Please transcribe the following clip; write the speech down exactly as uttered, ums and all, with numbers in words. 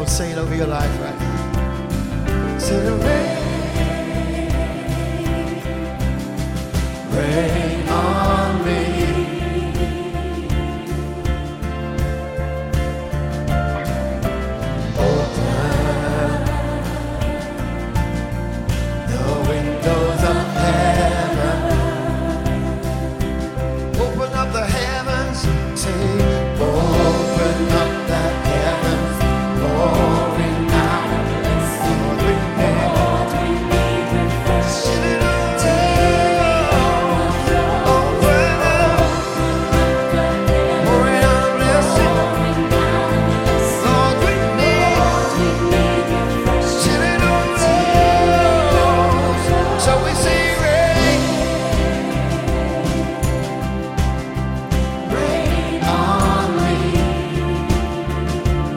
on, sing it over your life, right? Say the rain, rain on me.